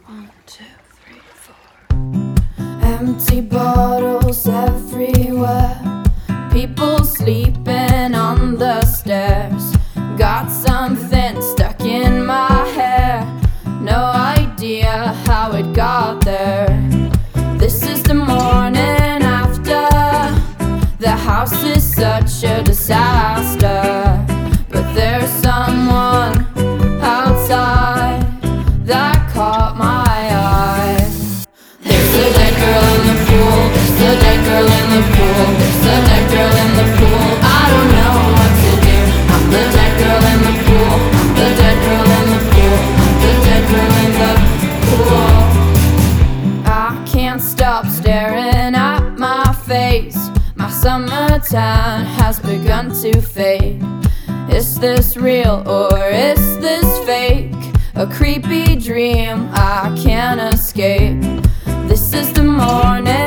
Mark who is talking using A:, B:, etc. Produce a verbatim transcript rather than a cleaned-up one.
A: One, two, three, four. Empty bottles everywhere. People sleeping on the stairs. Got something stuck in my hair. No idea how it got there. This is the morning after. The house is such a disaster. But there's someone outside that caught my eye. There's a dead girl in the pool. There's a dead girl in the pool. There's a dead girl in the pool. I don't know what to do. I'm the dead girl in the pool. I'm the dead girl in the pool. I'm the dead girl in the pool. I can't stop staring at my face. My summertime has begun to fade. Is this real or is this fake? A creepy dream I can't escape. This is the morning